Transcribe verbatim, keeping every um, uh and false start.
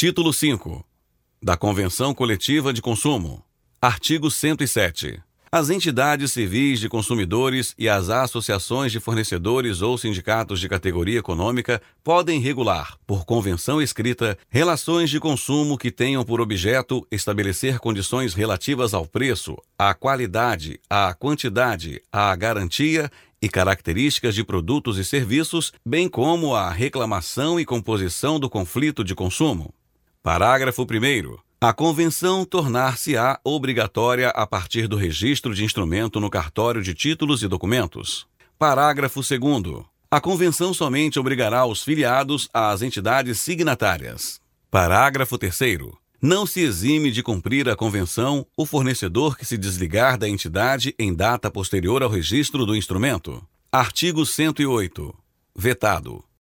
Título cinco da Convenção Coletiva de Consumo. Artigo cento e sete. As entidades civis de consumidores e as associações de fornecedores ou sindicatos de categoria econômica podem regular, por convenção escrita, relações de consumo que tenham por objeto estabelecer condições relativas ao preço, à qualidade, à quantidade, à garantia e características de produtos e serviços, bem como à reclamação e composição do conflito de consumo. Parágrafo primeiro. A convenção tornar-se-á obrigatória a partir do registro de instrumento no cartório de títulos e documentos. Parágrafo segundo. A convenção somente obrigará os filiados às entidades signatárias. Parágrafo terceiro. Não se exime de cumprir a convenção o fornecedor que se desligar da entidade em data posterior ao registro do instrumento. Artigo cento e oito. Vetado.